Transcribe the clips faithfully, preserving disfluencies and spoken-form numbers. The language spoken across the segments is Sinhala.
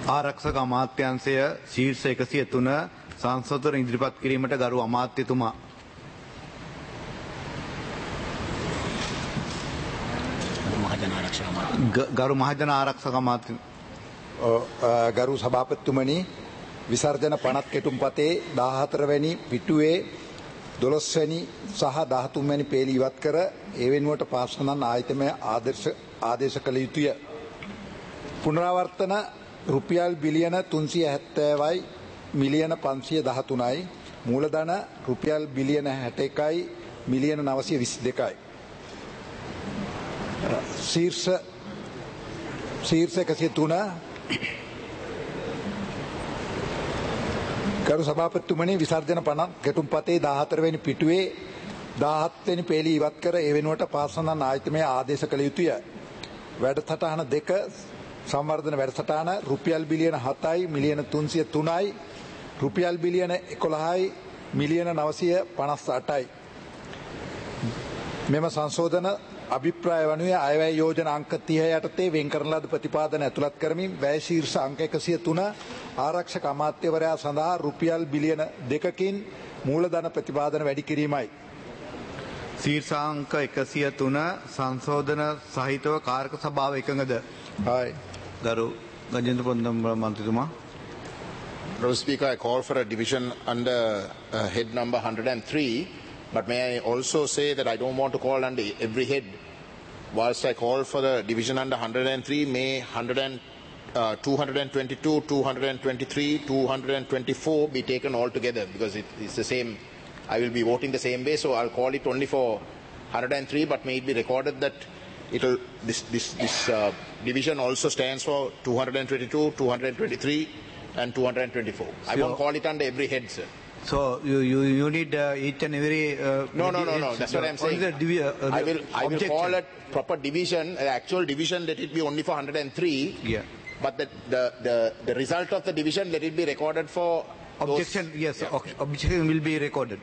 ආරක්ෂක අමාත්‍යාංශය ශීර්ෂ එකසිය තුන සංසදතර ඉදිරිපත් කිරීමට ගරු අමාත්‍යතුමා. ගරු මහජන ආරක්ෂක අමාත්‍ය ගරු සභාපතිතුමනි, විසර්ජන පනත් කෙටුම්පතේ දාහතර වැනි පිටුවේ දොළොස් වැනි සහ දහතුන් වැනි පේලි ඉවත් කර ඒ වෙනුවට පාර්ශවයන් ආයතනය ආදර්ශ ආදේශ කළ යුතුය. පුනරාවර්තන රුපියල් බිලියන තුන්සිය හැත්තෑවයි මිලියන පන්සිය දහතුනයි, මූලධන රුපියල් බිලියන හැට එකයි මිලියන නවසිය විසි දෙකයි. ශීර්ෂ ශීර්ෂ එකසිය තුන ගරු සභාපතිතුමනි, විසර්ජන පනත් ගැටුම්පතේ දාහතර වැනි පිටුවේ දාහත් වැනි පේලි ඉවත් කර ඒ වෙනුවට පාර්ශවයන් ආයතනය ආදේශ කළ යුතුය. වැඩසටහන දෙක සංවර්ධන වැඩසටහන රුපියල් බිලියන හතයි මිලියන තුන්සිය තුනයි, රුපියල් බිලියන එකොළහයි මිලියන නවසිය පනස් අටයි. මෙම සංශෝධන අභිප්‍රාය වනුයේ අයවැය යෝජනා අංක තිහ යටතේ වෙන් කරන ලද ප්‍රතිපාදන ඇතුළත් කරමින් වැය ශීර්ෂ අංක එකසිය තුන ආරක්ෂක අමාත්‍යවරයා සඳහා රුපියල් බිලියන දෙකකින් මූලධන ප්‍රතිපාදන වැඩි කිරීමයි. ශීර්ෂාංක එකසිය තුන සංශෝධන සහිතව කාර්ක සභාව එකඟද? Hi. ගරු Gajendra පොන්දම් මන්ත්‍රීතුමා. Mister Speaker, I call for a division under uh, head number one hundred three, but may I also say that I don't want to call under every head. Whilst I call for the division under one hundred three, may one hundred, uh, two hundred twenty-two, two hundred twenty-three, two hundred twenty-four be taken all together, because it is the same. I will be voting the same way, so I'll call it only for one hundred three, but may it be recorded that it'll, this, this, this uh, division also stands for two hundred twenty-two, two hundred twenty-three and two hundred twenty-four. I won't call it under every head, sir. So you you, you need uh, each and every. Uh, no, no, no, no. That's what I'm saying. The divi uh, I will I will objection. call it proper division. Uh, actual division, let it be only for one hundred three. Yeah. But the the the, the result of the division, let it be recorded for. Objection. Those, yes. yeah. Okay. Objection will be recorded.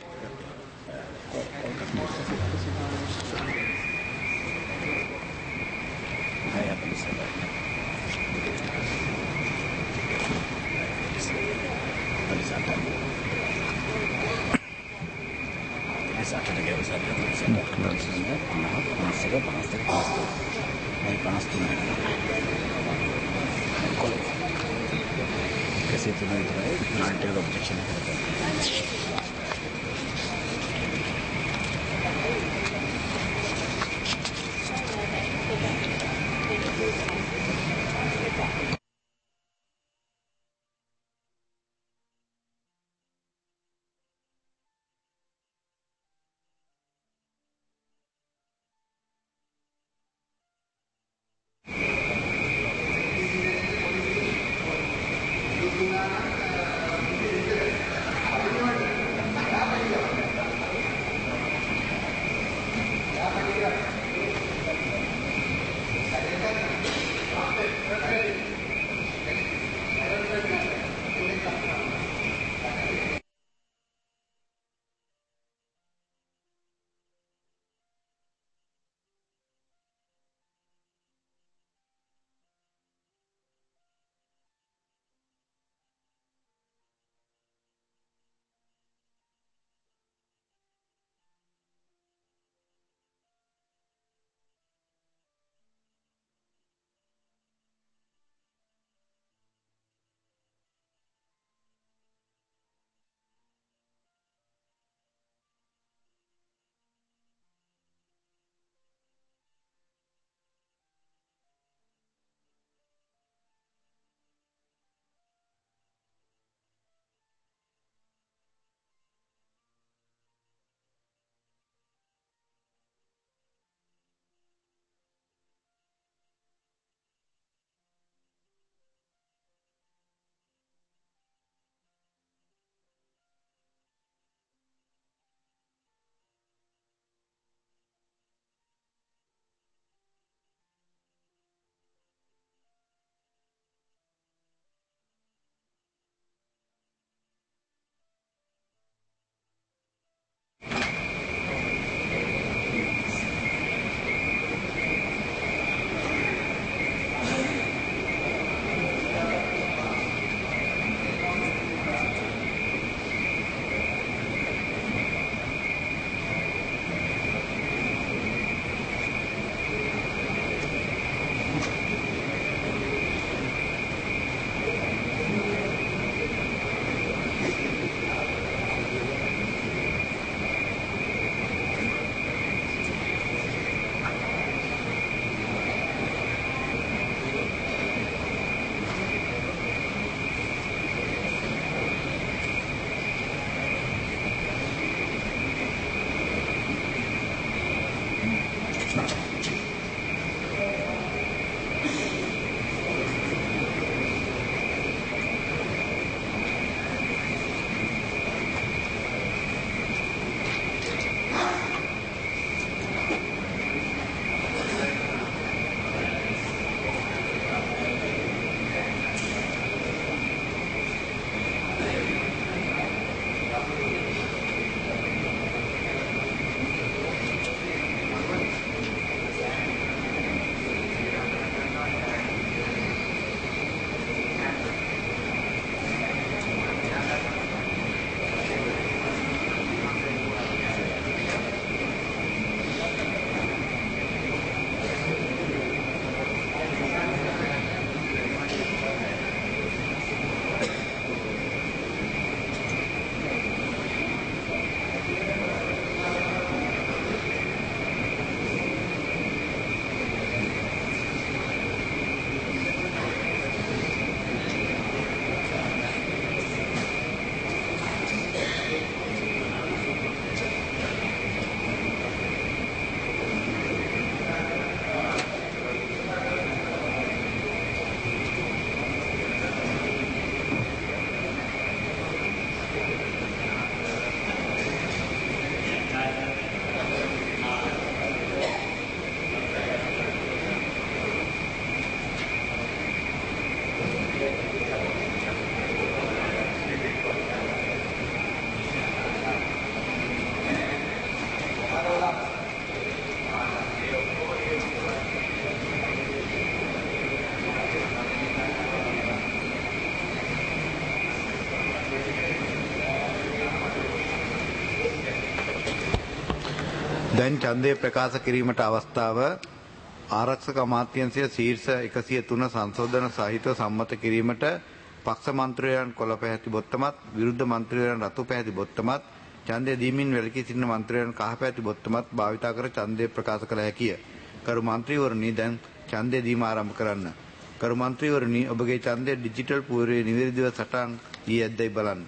දැන් ඡන්දය ප්‍රකාශ කිරීමට අවස්ථාව ආරක්ෂක අමාත්‍යාංශය ශීර්ෂ එකසිය තුන සංශෝධන සහිතව සම්මත කිරීමට පක්ෂ මන්ත්‍රීවරයන් කොළ පැහැති බොත්තමත් විරුද්ධ මන්ත්‍රීවරයන් රතු පැහැති බොත්තමත් ඡන්දය දීමින් වැළකී සිටින මන්ත්‍රීවරයන් කහ පැහැති බොත්තමත් භාවිතා කර ඡන්දය ප්‍රකාශ කළ හැකිය. කරු මන්ත්‍රීවරණි දැන් ඡන්දය දීම ආරම්භ කරන්න. කරු මන්ත්‍රීවරණි ඔබගේ ඡන්දය ඩිජිටල් පුවරුවේ නිවැරදිව සටහන් වී ඇද්දයි බලන්න.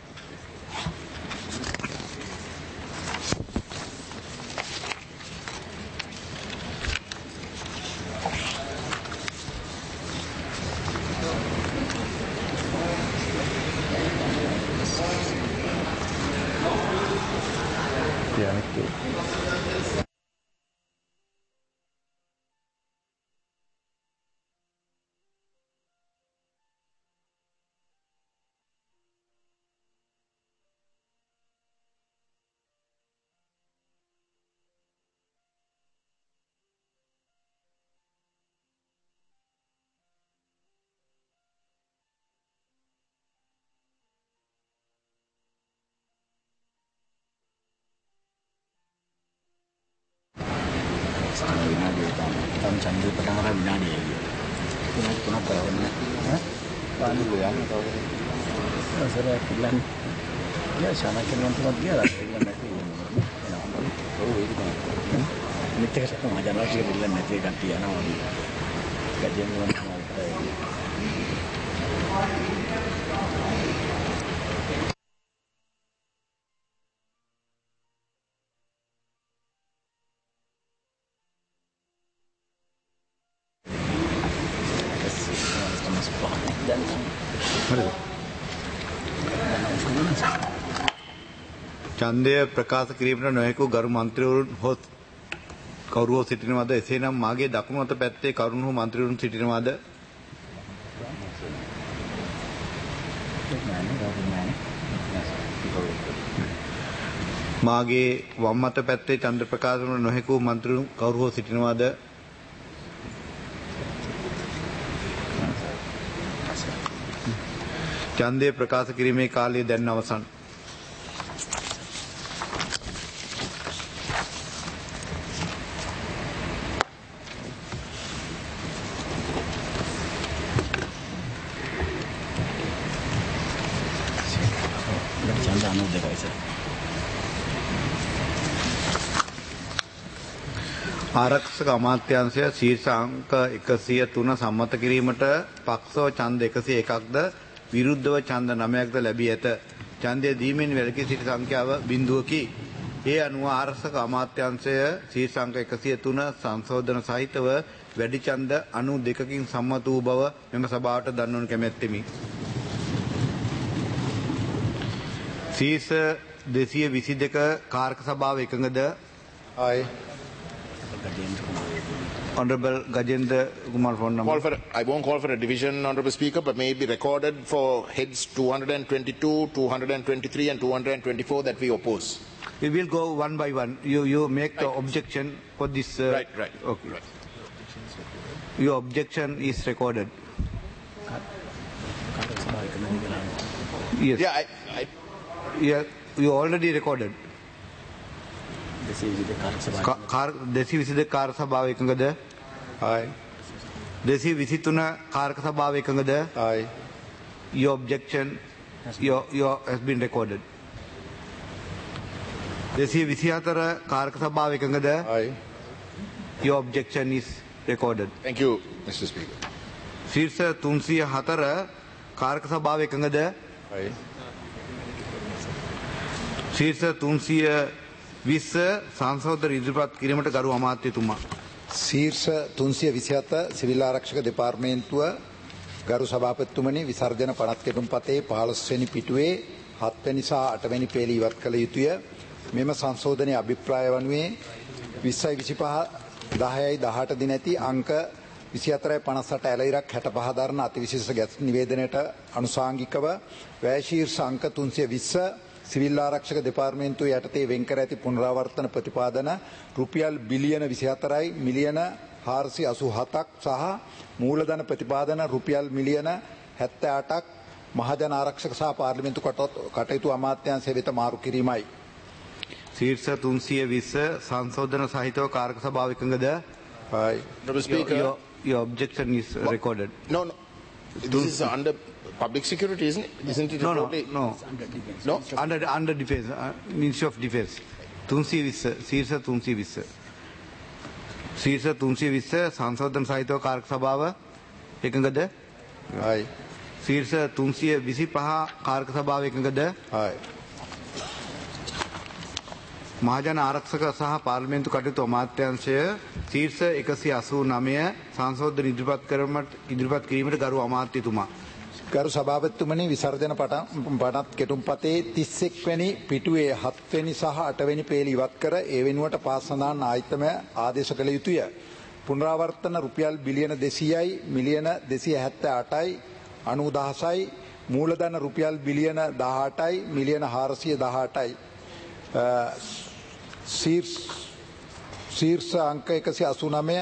Candi pertama binani ya. Kenapa kenapa ini? Hah? Panik lu yang atau? Saya kilan. Ya sana kilan tempat dia lah. Kilan nanti. Oh itu kan. Ini kita satu macam lagi kilan nanti ganti ya nama. Kajian kilan sama kita. ඡන්දය ප්‍රකාශ කිරීමට නොහැකු ගරු මන්ත්‍රීවරුන් හොත් කවුරු හෝ සිටිනවද? එසේනම් මාගේ දකුණු අත පැත්තේ කරුණු හෝ මන්ත්‍රීවරුන් සිටිනවද? මාගේ වම් අත පැත්තේ ඡන්ද ප්‍රකාශ කරන නොහැකු මන්ත්‍රීවරුන් කවුරු හෝ සිටිනවද? ඡන්දය ප්‍රකාශ කිරීමේ කාලය දැන් අවසන්. ආරක්ෂක අමාත්‍යාංශය ශීර්ෂ අංක එකසිය තුන සම්මත කිරීමට පක්ෂව ඡන්ද එකසිය එකක්ද විරුද්ධව ඡන්ද නවයක්ද ලැබී ඇත. ඡන්දය දීමෙන් වැළකී සිටි සංඛ්‍යාව බිඳුවකි. ඒ අනුව ආරක්ෂක අමාත්‍යාංශය ශීර්ෂ අංක එකසිය තුන සංශෝධන සහිතව වැඩි ඡන්ද අනූ දෙකකින් සම්මත වූ බව මෙම සභාවට දන්වනු කැමැත්තෙමි. ශීර්ෂ දෙසිය විසි දෙක කාර්ක සභාව එකඟද? ආයි Honorable Gajendra Kumar phone number. Call for, I won't call for a division, Honorable Speaker, but may be recorded for heads two hundred twenty-two, two hundred twenty-three and two hundred twenty-four that we oppose. We will go one by one. You you make the Right. objection for this. Uh, Right, right. Okay. Right. Your objection is recorded. Yes. Yeah, I, I, Yeah. You already recorded. Ka- car දෙසිය විසි දෙක කාර්ක සභාව එකඟද? ආයි දෙසිය විසි තුන කාර්ක සභාව එකඟද? ආයි Your objection your your has been recorded. දෙසිය විසි හතර කාර්ක සභාව එකඟද? ආයි Your objection is recorded. thank you, Mister Speaker. ශීර්ෂ තුන්සිය හතර කාර්ක සභාව එකඟද? ආයි ශීර්ෂ තුන්සිය විස්ස සංශෝධන ඉදිරිපත් කිරීමට ගරු අමාත්‍යතුමා. ශීර්ෂ තුන්සිය විසිහත සිවිල් ආරක්ෂක දෙපාර්තමේන්තුව ගරු සභාපතිතුමනි විසර්ජන පනත් කෙටුම්පතේ පහළොස් වෙනි පිටුවේ හත් වෙනි සහ අට වෙනි පේළි ඉවත් කළ යුතුය. මෙම සංශෝධනයේ අභිප්‍රාය වනුවේ විස්සයි විසිපහ දහයයි දහඅට දින ඇති අංක විසිහතරයි පනස් අට ඇලයිරක් හැටපහ දරන අතිවිශේෂ ගැස් නිවේදනයට අනුසාංගිකව වැය ශීර්ෂ අංක තුන්සිය විස්ස සිවිල් ආරක්ෂක දෙපාර්තමේන්තුව යටතේ වෙන් කර ඇති පුනරාවර්තන ප්‍රතිපාදන රුපියල් බිලියන විසිහතරයි මිලියන හාරසිය අසූ හතක් සහ මූලධන ප්‍රතිපාදන රුපියල් මිලියන හැත්තෑ අටක් මහජන ආරක්ෂක සහ පාර්ලිමේන්තු කටයුතු අමාත්‍යාංශය වෙත මාරු කිරීමයි. ශීර්ෂ තුන්සිය විස්ස සංශෝධන සහිතව කාරක සභාව එකඟද? Aye. Honourable Speaker. Your, your objection is recorded. No, no. This is under public security, isn't it? Isn't it? No, no, totally- no. No? Under, under defense, uh, Ministry of Defense. තුන්සිය විස්ස, ශීර්ෂ තුන්සිය විස්ස. ශීර්ෂ තුන්සිය විස්ස සංශෝධන සහිතව කාරක සභාව එකඟද? Aye. ශීර්ෂ තුන්සිය විසිපහ කාරක සභාව එකඟද? Aye. මහජන ආරක්ෂක සහ පාර්ලිමේන්තු කටයුතු අමාත්‍යාංශය ශීර්ෂ එකසිය අසූ නවය සංශෝධන ඉදිරිපත් කරමට ඉදිරිපත් කිරීමට ගරු අමාත්‍යතුමා. ගරු සභාපතිතුමනි විසර්ජන පටන් පනත් කෙටුම්පතේ තිස් එක් වැනි පිටුවේ හත් වෙනි සහ අට වෙනි පේලි ඉවත් කර ඒ වෙනුවට පාසඳාන් ආයතනය ආදේශ කළ යුතුය. පුනරාවර්තන රුපියල් බිලියන දෙසීයයි මිලියන දෙසිය හැත්තෑ අටයි අනූදහසයි මූලධන රුපියල් බිලියන දහඅටයි මිලියන හාරසිය දහඅටයි ශීර්ෂ ශීර්ෂ අංක එකසිය අසූ නවය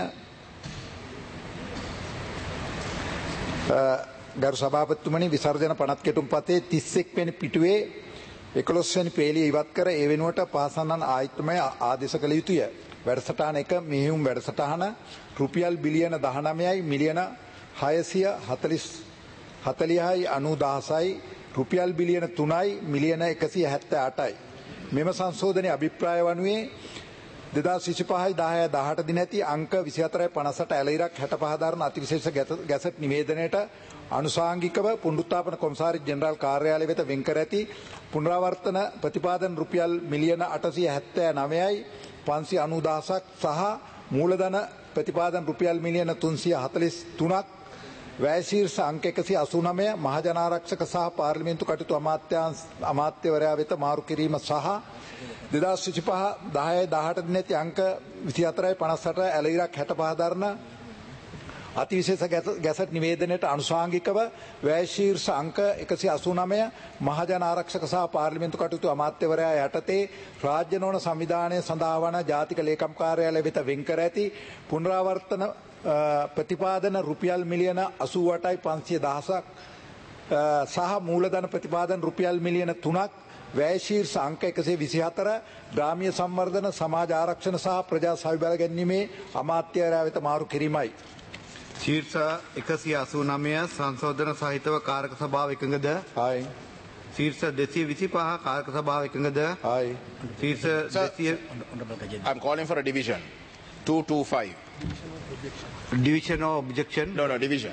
ගරු සභාපතිතුමනි විසර්ජන පනත් කෙටුම්පතේ තිස් එක් වෙනි පිටුවේ එකොළොස් වෙනි පේලිය ඉවත් කර ඒ වෙනුවට පාසන්නන් ආයතනය ආදේශ කළ යුතුය. වැඩසටහන එක මෙහෙයුම් වැඩසටහන රුපියල් බිලියන දහනවයයි මිලියන හයසිය හතළිහයි අනූදහසයි රුපියල් බිලියන තුනයි මිලියන එකසිය හැත්තෑ අටයි. මෙම සංශෝධනයේ අභිප්‍රාය වනුයේ දෙදහස් විසිපහයි දහය දහඅට දින ඇති අංක විසිහතරයි පනසට ඇලයිරක් හැටපහ දරන අතිවිශේෂ ගැසට් නිවේදනයට අනුසාංගිකව පුනරුත්ථාපන කොමසාරි ජෙනරාල් කාර්යාලය වෙත වෙන් කර ඇති පුනරාවර්තන ප්‍රතිපාදන රුපියල් මිලියන අටසිය හැත්තෑ නවයයි පන්සිය අනූදහසක් සහ මූලධන ප්‍රතිපාදන රුපියල් මිලියන තුන්සිය හතළිස් තුනක් වැය ශීර්ෂ අංක එකසිය අසූ නවය මහජනාරක්ෂක සහ පාර්ලිමේන්තු කටයුතු අමාත්‍යාංශ අමාත්‍යවරයා වෙත මාරු කිරීම සහ දෙදහස් විසිපහ දහය දහඅට දින ඇති අංක විසිහතරයි පනසට ඇලයිරක් හැටපහ දරන අතිවිශේෂ ගැසට් නිවේදනයට අනුසාංගිකව වැය ශීර්ෂ අංක එකසිය අසූ නවය මහජන ආරක්ෂක සහ පාර්ලිමේන්තු කටයුතු අමාත්‍යවරයා යටතේ රාජ්‍ය නොවන සංවිධානය සඳහා වන ජාතික ලේකම් කාර්යාලය වෙත වෙන් කර ඇති පුනරාවර්තන ප්‍රතිපාදන රුපියල් මිලියන අසූ අටයි පන්සිය දහසක් සහ මූලධන ප්‍රතිපාදන රුපියල් මිලියන තුනක් වැය ශීර්ෂ අංක එකසිය විසිහතර ග්‍රාමීය සංවර්ධන සමාජ ආරක්ෂණ සහ ප්‍රජා සවිබල ගැනීමේ අමාත්‍යවරයා වෙත මාරු කිරීමයි. ශීර්ෂ එකසිය අසූ නවය සංශෝධන සහිතව කාරක සභාව එකඟද? Aye. ශීර්ෂ දෙසිය විසිපහ කාරක සභාව එකඟද? Aye. ශීර්ෂ දෙසිය I'm calling for a division. two two five. division or objection? No, no, division.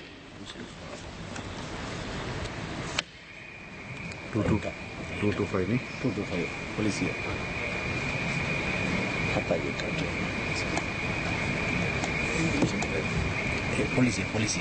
two two two two five ni. two two five polisi. හතයි එකට. ඒ polisi polisi.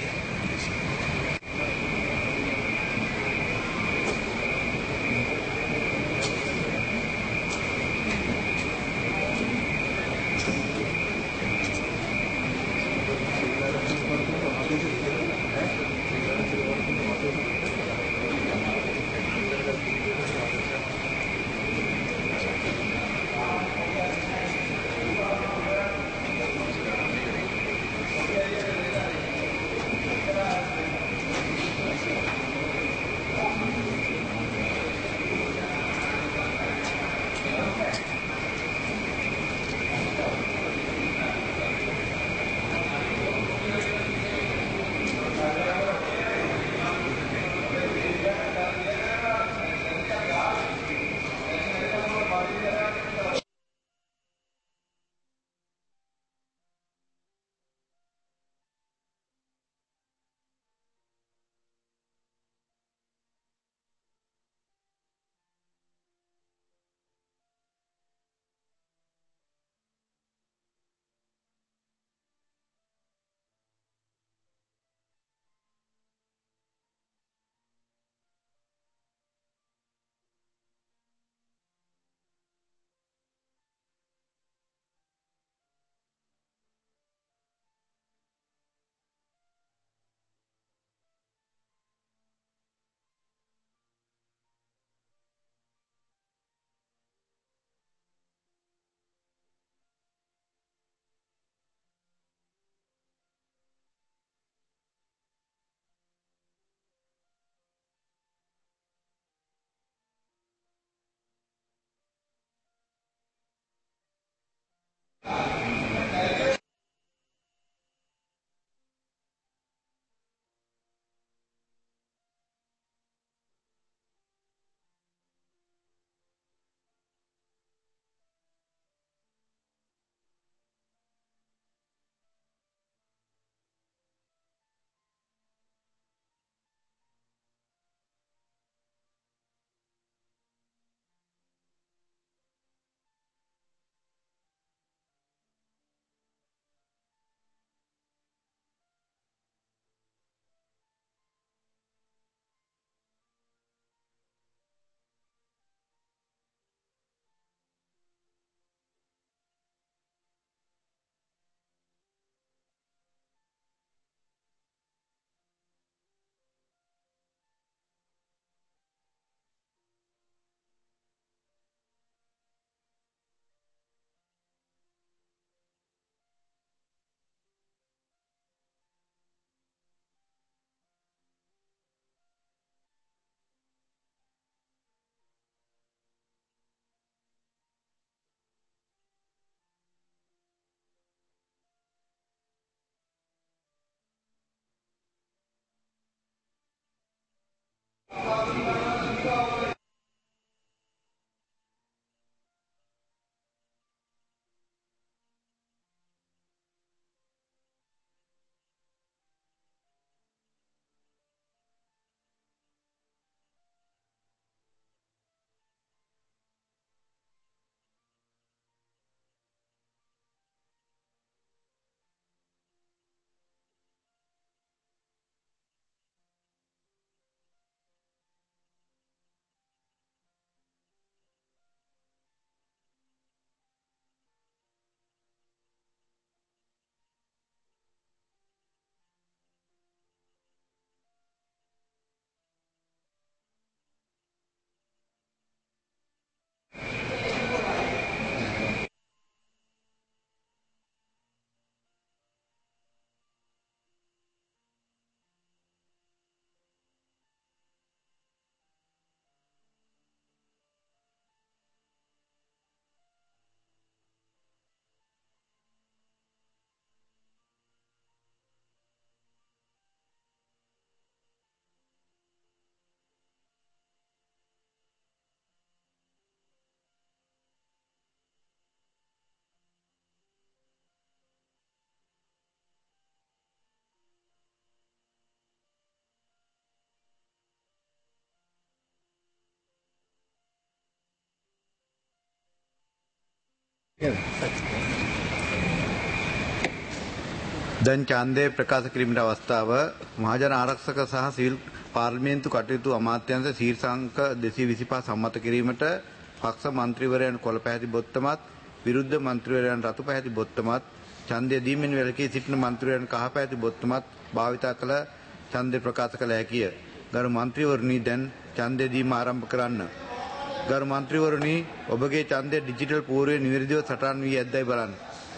දැන් ඡන්දය ප්‍රකාශ කිරීමේ අවස්ථාව මහජන ආරක්ෂක සහ සිවිල් පාර්ලිමේන්තු කටයුතු අමාත්‍යාංශ ශීර්ෂාංක දෙසිය විසිපහ සම්මත කිරීමට පක්ෂ මන්ත්‍රීවරයන් කොළ පැහැති බොත්තමත් විරුද්ධ මන්ත්‍රීවරයන් රතු පැහැති බොත්තමත් ඡන්දය දීමෙන් වැළකී සිටින මන්ත්‍රීවරයන් කහ පැහැති බොත්තමත් භාවිතා කළ ඡන්දය ප්‍රකාශ කළ හැකිය. ගරු මන්ත්‍රීවරුනි දැන් ඡන්දය දීම ආරම්භ කරන්න. ගරු මන්ත්‍රීවරුනි ඔබගේ ඡන්දය ඩිජිටල් පූර්වයේ නිවැරදිව සටහන් වී ඇද්දයි බලන්න.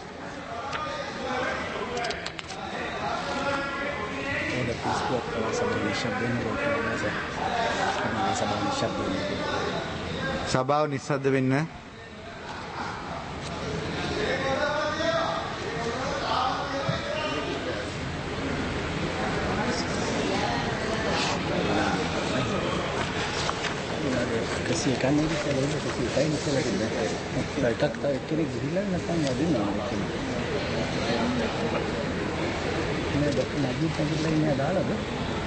සභාව නිශ්ශබ්ද වෙන්න. Kasi kan ini kalau itu kasi kain kalau itu dah tak tak kira gila nak tanya dia nak mungkin. Ini dah lagi lagi lagi ada lah tu.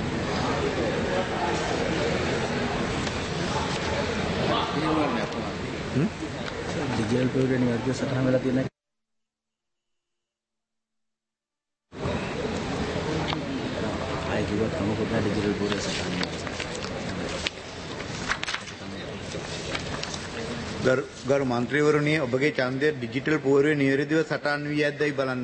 Hmm? Digital pura ni ada sekarang mula tiada. Ayah juga kamu pun ada digital pura sekarang. ගරු ගරු මන්ත්‍රීවරුනි ඔබගේ ඡන්දය ඩිජිටල් පූර්වයේ නිවැරදිව සටහන් වී ඇද්දයි බලන්න.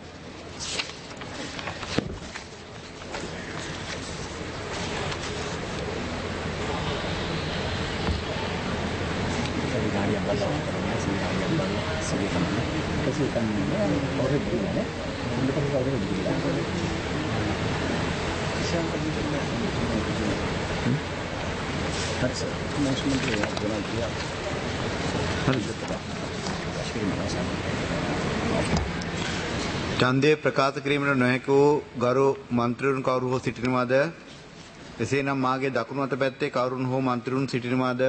ඡන්දය ප්‍රකාශ කිරීමට නොහැකි වූ ගරු මන්ත්‍රීවරුන් කවුරු හෝ සිටිනවාද? එසේනම් මාගේ දකුණු අත පැත්තේ කවුරුන් හෝ මන්ත්‍රීවරුන් සිටිනවාද?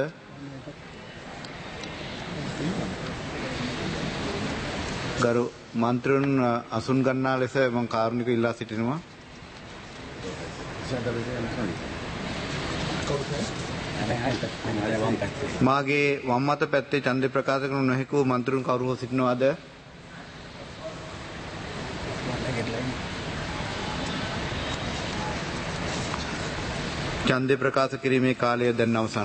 ගරු මන්ත්‍රීවරුන් අසුන් ගන්නා ලෙස මම කාරුණික ඉල්ලා සිටිනවා. මාගේ වම් අත පැත්තේ ඡන්දය ප්‍රකාශ කරනු නොහැකි වූ මන්ත්‍රීවරුන් කවුරු හෝ සිටිනවාද? ඡන්දය ප්‍රකාශ කිරීමේ කාලය දැන් අවසන්.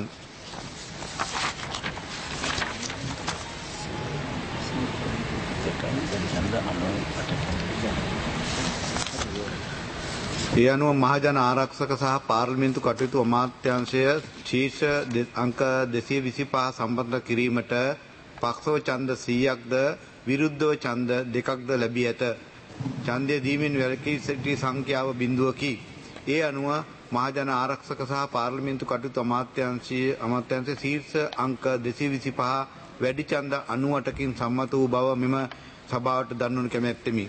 ඒ අනුව මහජන ආරක්ෂක සහ පාර්ලිමේන්තු කටයුතු අමාත්‍යාංශය ශීර්ෂ අංක දෙසිය විසිපහ සම්බන්ධ කිරීමට පක්ෂව ඡන්ද සීයක්ද විරුද්ධව ඡන්ද දෙකක්ද ලැබී ඇත. ඡන්දය දීමෙන් වැළකී සිටි සංඛ්‍යාව බිඳුවකි. ඒ අනුව මහජන ආරක්ෂක සහ පාර්ලිමේන්තු කටයුතු අමාත්‍යාංශයේ අමාත්‍යාංශයේ ශීර්ෂ අංක දෙසිය විසිපහ වැඩි ඡන්ද අනූඅටකින් සම්මත වූ බව මෙම සභාවට දන්වනු කැමැත්තෙමි.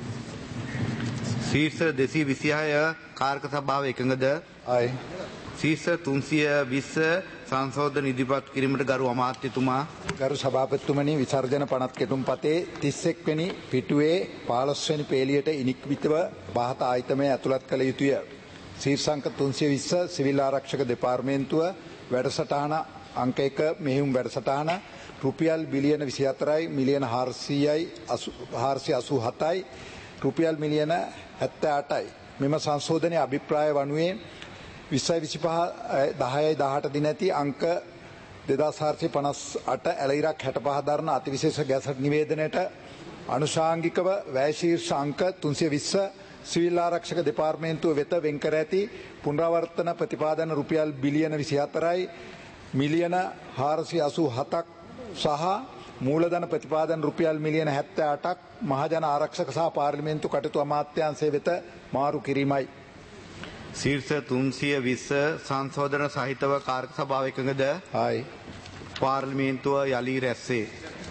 ශීර්ෂ දෙසිය විසිහය කාර්ක සභාව එකඟද? අය. ශීර්ෂ තුන්සිය විස්ස සංශෝධන ඉදිරිපත් කිරීමට ගරු අමාත්‍යතුමා. ගරු සභාපතිතුමනි විසර්ජන පනත් කෙටුම්පතේ තිස් එක් වෙනි පිටුවේ පහළොස් වෙනි පේලියට ඉනික්විතව බාහත ආයතනය ඇතුළත් කළ යුතුය. ශීර්ෂාංක තුන්සිය විස්ස සිවිල් ආරක්ෂක දෙපාර්තමේන්තුව වැඩසටහන අංක එක මෙහෙයුම් වැඩසටහන රුපියල් බිලියන විසිහතරයි මිලියන හාරසියයි හාරසිය අසූ හතයි රුපියල් මිලියන හැත්තෑ අටයි. මෙම සංශෝධනයේ අභිප්‍රාය වනුයේ විස්සයි විසිපහ දහයයි දහඅට දින ඇති අංක දෙදාස් හාරසිය පනස් අට ඇලයිරක් හැටපහ දරන අතිවිශේෂ ගැසට් නිවේදනයට අනුශාංගිකව වැය ශීර්ෂ අංක තුන්සිය විස්ස සිවිල් ආරක්ෂක දෙපාර්තමේන්තුව වෙත වෙන් කර ඇති පුනරාවර්තන ප්‍රතිපාදන රුපියල් බිලියන විසිහතරයි මිලියන හාරසිය අසූ හතක් සහ මූලධන ප්‍රතිපාදන රුපියල් මිලියන හැත්තෑ අටක් මහජන ආරක්ෂක සහ පාර්ලිමේන්තු කටයුතු අමාත්‍යාංශය වෙත මාරු කිරීමයි. ශීර්ෂ තුන්සිය විස්ස සංශෝධන සහිතව කාර්ක සභාව එකඟද? ආයි. පාර්ලිමේන්තුව යලි රැස්සේ.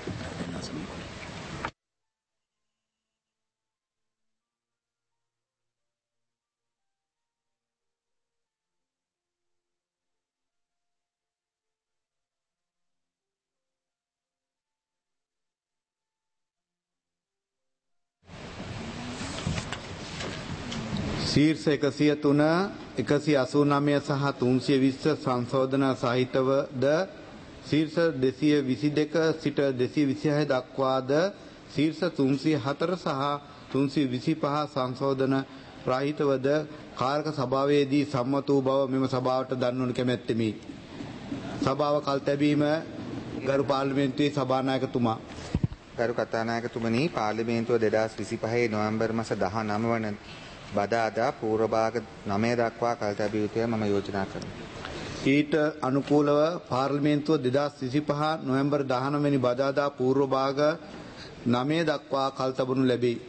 ශීර්ෂ එකසිය තුන එකසිය අසූ නවය සහ තුන්සිය විස්ස සංශෝධන සහිතවද ශීර්ෂ දෙසිය විසි දෙක සිට දෙසිය විසිහය දක්වාද ශීර්ෂ තුන්සිය හතර සහ තුන්සිය විසිපහ සංශෝධන රාහිතවද කාරක සභාවේදී සම්මත වූ බව මෙම සභාවට දන්වනු කැමැත්තෙමි. සභාව කල්තැබීම ගරු පාර්ලිමේන්තුවේ සභානායකතුමා. ගරු කතානායකතුමනි, පාර්ලිමේන්තුව දෙදහස් විසිපහේ නොවැම්බර් මාස දහනව වන බදාදා පූර්ව භාග නවය දක්වා කල්තැබිය යුතුය මම යෝජනා කරනවා. ඊට අනුකූලව පාර්ලිමේන්තුව දෙදහස් විසිපහ නොවැම්බර් දහනව වැනි බදාදා පූර්ව භාග නවය දක්වා කල්තබනු ලැබේ.